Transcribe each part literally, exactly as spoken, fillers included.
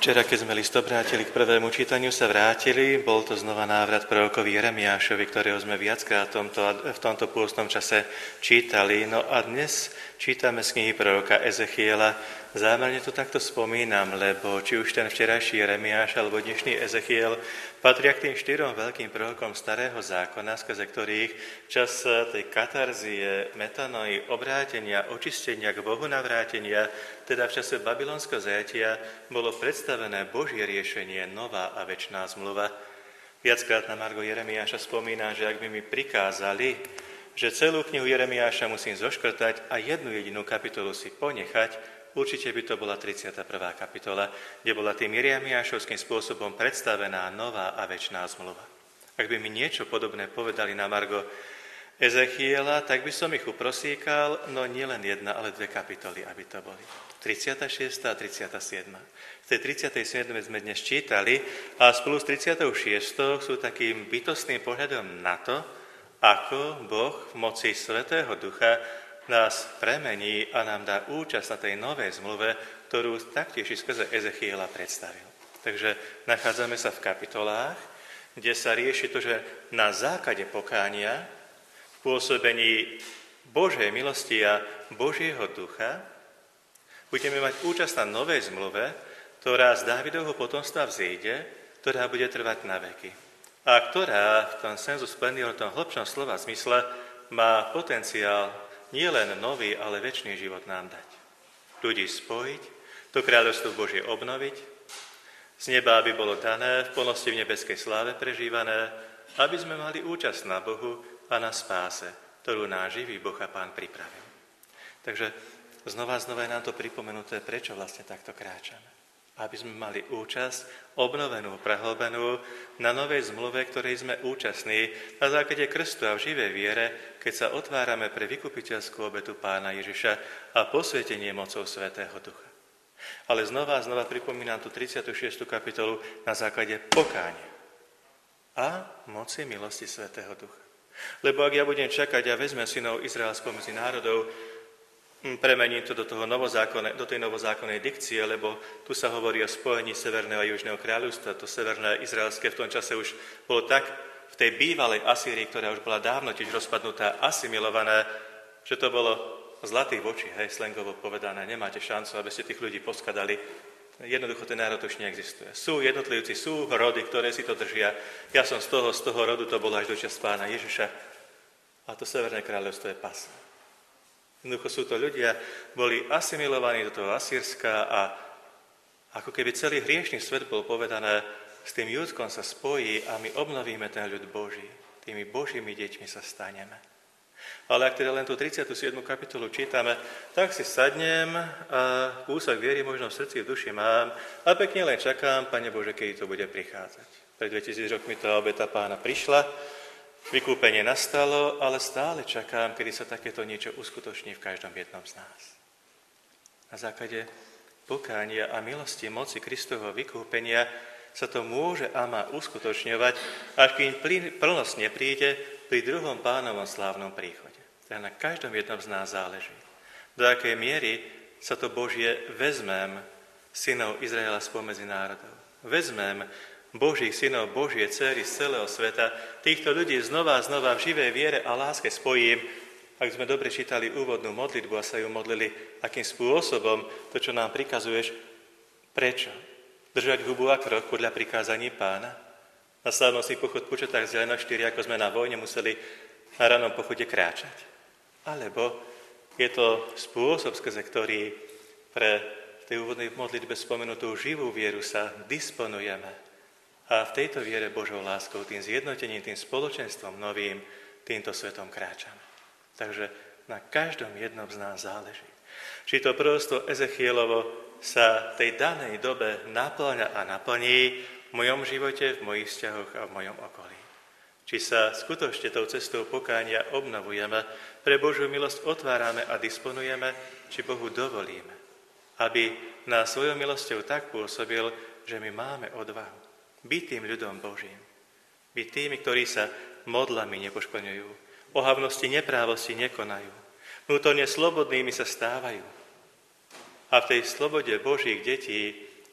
Včera, keď sme list obrátili k prvému čítaniu, sa vrátili. Bol to znova návrat prorokovi Jeremiášovi, ktorého sme viackrát v tomto, v tomto pôstnom čase čítali. No a dnes čítame z knihy proroka Ezechiela. Zámerne to takto spomínam, lebo či už ten včerajší Jeremiáš alebo dnešný Ezechiel patria k tým štyrom veľkým prorokom starého zákona, skrze ktorých čas tej katarzie, metanoi, obrátenia, očistenia k Bohu navrátenia, teda v čase babylonského zajatia, bolo predstavené Božie riešenie, nová a večná zmluva. Viackrát na margo Jeremiáša spomína, že ak by mi prikázali, že celú knihu Jeremiáša musím zoškrtať a jednu jedinú kapitolu si ponechať, určite by to bola tridsiata prvá kapitola, kde bola tým jeremiášovským spôsobom predstavená nová a večná zmluva. Ak by mi niečo podobné povedali na margo Ezechiela, tak by som ich uprosíkal, no nielen jedna, ale dve kapitoly, aby to boli. tridsiata šiesta a tridsiata siedma. V tej tridsiatej siedmej sme dnes čítali a spolu s tridsiatou šiestou sú takým bytostným pohľadom na to, ako Boh v moci Svätého Ducha nás premení a nám dá účasť na tej novej zmluve, ktorú taktiež skrze Ezechiela predstavil. Takže nachádzame sa v kapitolách, kde sa rieši to, že na základe pokánia, v pôsobení Božej milosti a Božieho ducha, budeme mať účasť na novej zmluve, ktorá z Dávidovho potomstva vzíde, ktorá bude trvať na veky. A ktorá v tom sensu splendidor, v tom hlbšom slova zmysle, má potenciál nie len nový, ale večný život nám dať. Ľudí spojiť, to kráľovstvo Božie obnoviť, z neba, aby bolo dané, v plnosti v nebeskej sláve prežívané, aby sme mali účasť na Bohu a na spáse, ktorú náš živý Boh a Pán pripravil. Takže znova a znova je nám to pripomenuté, prečo vlastne takto kráčame. Aby sme mali účasť obnovenú, prehlbenú na novej zmluve, ktorej sme účastní na základe krstu a v živej viere, keď sa otvárame pre vykupiteľskú obetu Pána Ježiša a posvetenie mocou Svätého Ducha. Ale znova a znova pripomínam tú tridsiatu šiestú kapitolu na základe pokánia a moci milosti Svätého Ducha. Lebo ak ja budem čakať a vezmem synov Izraela spomedzi národov, premením to do, toho novozákonnej, do tej novozákonnej dikcie, lebo tu sa hovorí o spojení Severného a Južného kráľovstva. To severné izraelské v tom čase už bolo tak v tej bývalej Asýrii, ktorá už bola dávno tiež rozpadnutá, asimilované, že to bolo zlatých vočí, hej, slangovo povedané. Nemáte šancu, aby ste tých ľudí poskadali. Jednoducho ten národ už neexistuje. Sú jednotlivci, sú rody, ktoré si to držia. Ja som z toho, z toho rodu, to bolo až do čas Pána Ježiša. A to Severné kráľovstvo je pas. Jednoducho sú to ľudia, boli asimilovaní do toho Asýrska a ako keby celý hriešný svet bol povedané, s tým Júdskom sa spojí a my obnovíme ten ľud Boží. Tými Božími deťmi sa staneme. Ale ak teda len tú tridsiatu siedmu kapitolu čítame, tak si sadnem a kúsok viery možno v srdci, v duši mám a pekne len čakám, Pane Bože, kedy to bude prichádzať. Pred dvetisíc rokmi tá obeta Pána prišla, vykúpenie nastalo, ale stále čakám, kedy sa takéto niečo uskutoční v každom jednom z nás. Na základe pokánia a milosti moci Kristovho vykúpenia sa to môže a má uskutočňovať, až kým plnosť nepríde pri druhom Pánovom slávnom príchode. Teda na každom jednom z nás záleží. Do akej miery sa to Božie vezmem synov Izraela spomedzi národov. Vezmem Božích synov, Božie dcery z celého sveta, týchto ľudí znova a znova v živej viere a láske spojím. Ak sme dobre čítali úvodnú modlitbu a sa ju modlili, akým spôsobom to, čo nám prikazuješ, prečo? Držať hubu a krok podľa prikázaní Pána? Na slávnostný pochod po Četách z Jelena štyri, ako sme na vojne museli na ranom pochode kráčať. Alebo je to spôsob, skrze ktorý pre v tej úvodnej modlitbe spomenutú živú vieru sa disponujeme. A v tejto viere Božou láskou, tým zjednotením, tým spoločenstvom novým, týmto svetom kráčame. Takže na každom jednom z nás záleží. Či to proroctvo Ezechielovo sa v tej danej dobe naplňa a naplní v mojom živote, v mojich vzťahoch a v mojom okolí. Či sa skutočne tou cestou pokánia obnovujeme, pre Božiu milosť otvárame a disponujeme, či Bohu dovolíme, aby nás svojou milosťou tak pôsobil, že my máme odvahu byť tým ľudom Božím. Byť tými, ktorí sa modlami nepoškvrňujú, ohavnosti, neprávosti nekonajú. Vnútorne slobodnými sa stávajú. A v tej slobode Božích detí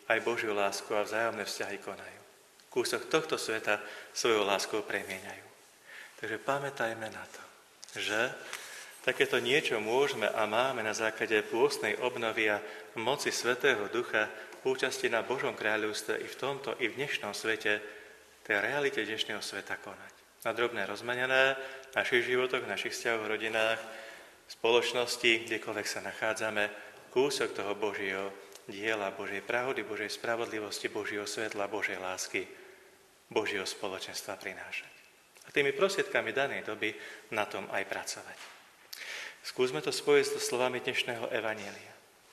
aj Božiu lásku a vzájomné vzťahy konajú. Kúsok tohto sveta svojou láskou premieňajú. Takže pamätajme na to, že takéto niečo môžeme a máme na základe pôstnej obnovy a moci Svätého Ducha účasti na Božom kráľovstve i v tomto, i v dnešnom svete, tej realite dnešného sveta konať. Na drobné rozmenené v našich životoch, v našich vzťahoch, rodinách, spoločnosti, kdekoľvek sa nachádzame, kúsok toho Božieho diela, Božej pravdy, Božej spravodlivosti, Božieho svetla, Božej lásky, Božieho spoločenstva prinášať. A tými prostriedkami danej doby na tom aj pracovať. Skúsme to spojiť so slovami dnešného evanjelia.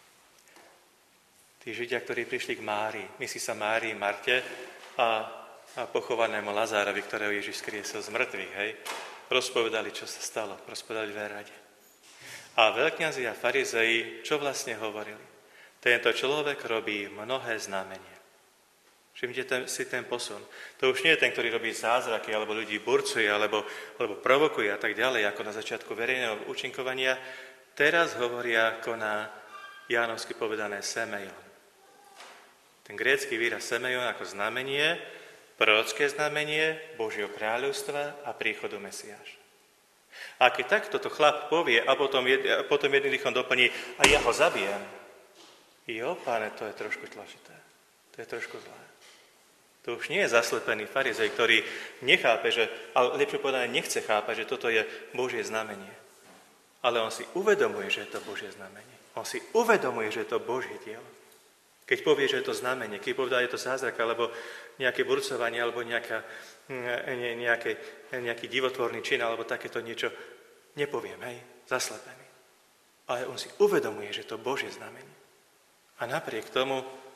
Tí Židia, ktorí prišli k Márii, myslí sa Márii, Marte a a pochovanému Lazárovi, ktorého Ježiš skriesil z mŕtvych, hej, rozpovedali, čo sa stalo, rozpovedali v rade. A veľkňazi a farizei, čo vlastne hovorili? Tento človek robí mnohé znamenia. Všimnite ten, si ten posun. To už nie je ten, ktorý robí zázraky, alebo ľudí burcuje, alebo, alebo provokuje a tak ďalej, ako na začiatku verejného účinkovania. Teraz hovoria, koná jánovsky povedané semejon. Ten grécky výraz semejon ako znamenie, prorocké znamenie Božieho kráľovstva a príchodu Mesiáša. A keď takto to chlap povie a potom, jed, potom jedným dýchom doplní a ja ho zabijem, jo, páne, to je trošku tlačité. To je trošku zlé. To už nie je zaslepený farizej, ktorý nechápe, že, ale lepšie povedané nechce chápať, že toto je Božie znamenie. Ale on si uvedomuje, že je to Božie znamenie. On si uvedomuje, že je to Božie dielo. Keď povie, že je to znamenie, keď povie, že je to zázrak, alebo nejaké burcovanie, alebo nejaká, ne, nejaké, nejaký divotvorný čin, alebo takéto niečo, nepoviem, hej, zaslepený. Ale on si uvedomuje, že je to Božie znamenie. A napriek tomu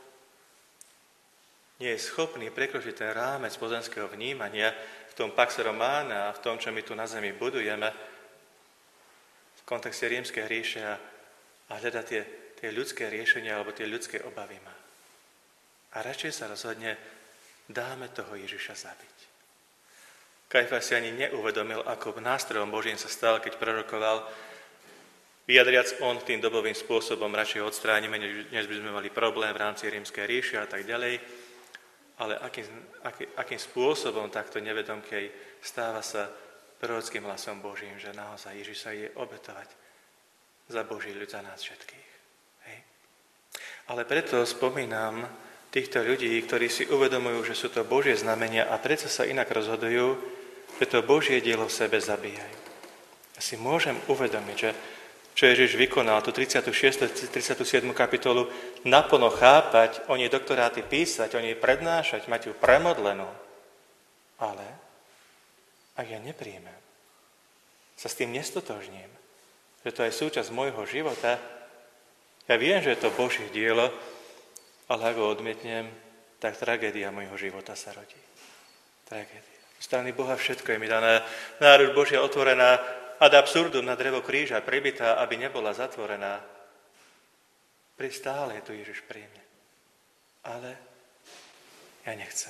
nie je schopný prekročiť ten rámec pozemského vnímania v tom pax romana a v tom, čo my tu na zemi budujeme, v kontexte rímskej ríše a, a hľadať tie tie ľudské riešenia alebo tie ľudské obavy má. A radšej sa rozhodne, dáme toho Ježiša zabiť. Kajfas si ani neuvedomil, ako nástrojom Božím sa stal, keď prorokoval, vyjadriac on tým dobovým spôsobom radšej odstránime, než by sme mali problém v rámci rímskej ríše a tak ďalej. Ale akým, aký, akým spôsobom takto nevedomkej stáva sa prorockým hlasom Božím, že naozaj Ježiš sa je obetovať za Boží ľud, za nás všetkých. Ale preto spomínam týchto ľudí, ktorí si uvedomujú, že sú to Božie znamenia a predsa sa inak rozhodujú, že to Božie dielo v sebe zabíjajú. Ja si môžem uvedomiť, že čo Ježiš vykonal, tú tridsiatu šiestу tridsiatu siedmu kapitolu, naplno chápať, o nej doktoráty písať, o nej prednášať, mať ju premodlenú. Ale ak ja nepríjmem, sa s tým nestotožním, že to je súčasť môjho života, ja viem, že je to Božie dielo, ale ak ho odmietnem, tak tragédia môjho života sa rodí. Tragédia. Z strany Boha všetko je mi dané. Náruč Božia otvorená ad absurdum na drevo kríža, pribitá, aby nebola zatvorená. Pristále je tu Ježiš pri mne. Ale ja nechcem.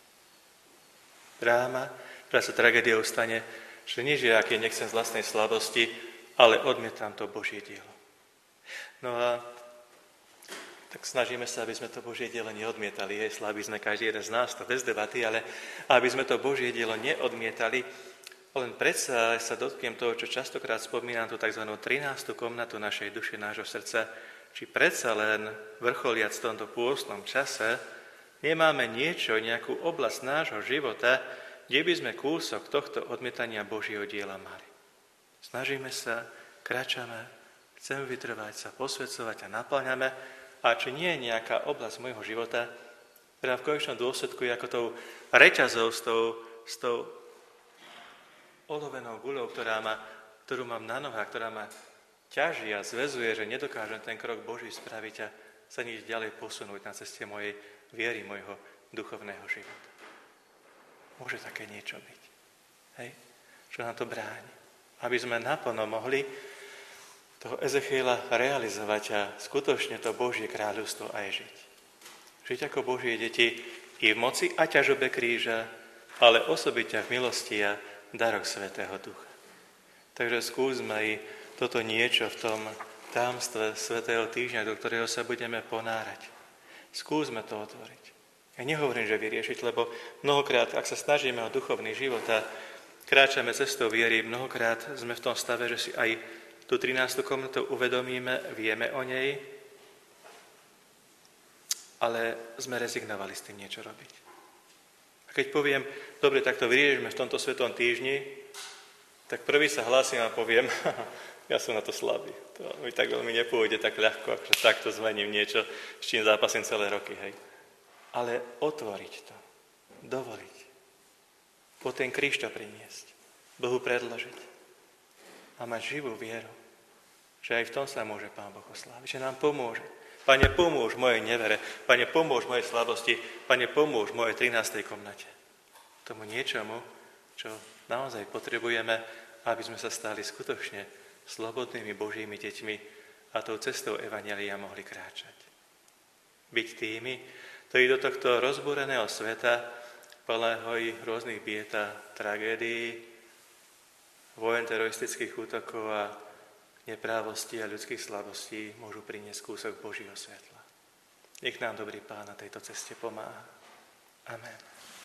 Dráma, ktorá sa tragédiou stane, že nič je, aké nechcem z vlastnej slabosti, ale odmietam to Božie dielo. No a tak snažíme sa, aby sme to Božie dielo neodmietali. Je slabý sme každý jeden z nás, to bez debaty, ale aby sme to Božie dielo neodmietali, len predsa sa dotknem toho, čo častokrát spomínam, tú tzv. trinástu komnatu našej duše, nášho srdca, či predsa len vrcholiac v tomto pôstnom čase nemáme niečo, nejakú oblasť nášho života, kde by sme kúsok tohto odmietania Božieho diela mali. Snažíme sa, kráčame, chceme vytrvať sa, posvedcovať a naplňame. A či nie je nejaká oblasť môjho života, ktorá v konečnom dôsledku je ako tou reťazou s tou, s tou olovenou guľou, ktorá ma, ktorú mám na nohách, ktorá ma ťaží a zväzuje, že nedokážem ten krok Boží spraviť a sa nič ďalej posunúť na ceste mojej viery, mojho duchovného života. Môže také niečo byť. Hej? Čo nám to bráni? Aby sme naplno mohli toho Ezechiela realizovať a skutočne to Božie kráľovstvo aj žiť. Žiť ako Božie deti i v moci a ťažobe kríža, ale osobitne v milosti a daroch Svätého Ducha. Takže skúsme i toto niečo v tom tajomstve Svätého týždňa, do ktorého sa budeme ponárať. Skúsme to otvoriť. Ja nehovorím, že vyriešiť, lebo mnohokrát, ak sa snažíme o duchovný život a kráčame cestou viery, mnohokrát sme v tom stave, že si aj tú trinástu komnatu uvedomíme, vieme o nej, ale sme rezignovali s tým niečo robiť. A keď poviem, dobre, tak to vyriešime v tomto svetom týždni, tak prvý sa hlásim a poviem, ja som na to slabý. To mi tak veľmi nepôjde tak ľahko, akože takto zmením niečo, s čím zápasím celé roky, hej. Ale otvoriť to, dovoliť, po ten kríž to priniesť, Bohu predložiť a mať živú vieru, že aj v tom sa môže Pán Boh osláviť, že nám pomôže. Pane, pomôž mojej nevere, Pane, pomôž mojej slabosti, Pane, pomôž mojej trinástej komnate. Tomu niečomu, čo naozaj potrebujeme, aby sme sa stali skutočne slobodnými Božími deťmi a tou cestou evanjelia mohli kráčať. Byť tými, ktorí do tohto rozbúreného sveta, plného rôznych bied a tragédií, vojen, teroristických útokov a neprávosti a ľudských slabostí môžu priniesť kúsok Božieho svetla. Nech nám dobrý Pán na tejto ceste pomáha. Amen.